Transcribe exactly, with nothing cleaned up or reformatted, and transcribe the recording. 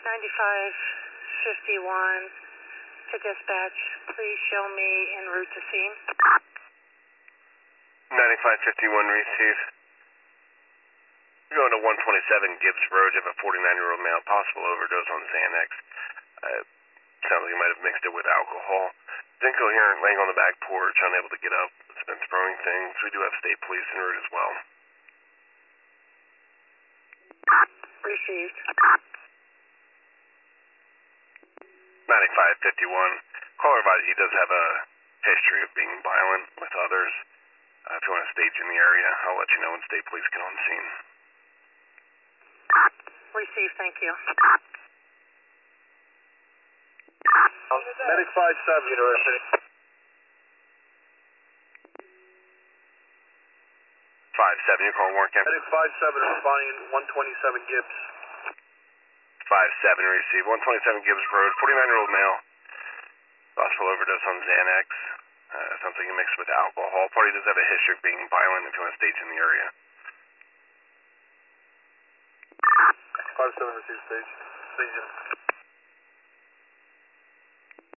ninety-five fifty-one to dispatch. Please show me en route to scene. ninety-five fifty-one, receive. You're going to one twenty-seven Gibbs Road. You have a forty-nine-year-old male, possible overdose on Xanax. Uh, sounds like you might have mixed it with alcohol. It's incoherent, laying on the back porch, unable to get up. It's been throwing things. We do have state police en route as well. Received. ninety-five fifty-one. Caller advised he does have a history of being violent with others. Uh, if you want to stage in the area, I'll let you know when state police get on scene. Received, thank you. Medic five seven, University. five seven, you call Warren Camp. Medic five seven responding one twenty-seven Gibbs. five seven, receive. one twenty-seven Gibbs Road, forty-nine-year-old male. Possible overdose on Xanax. Uh, something mixed with alcohol. Party does have a history of being violent if you want to stage in the area. five seven, receive stage. Stage in.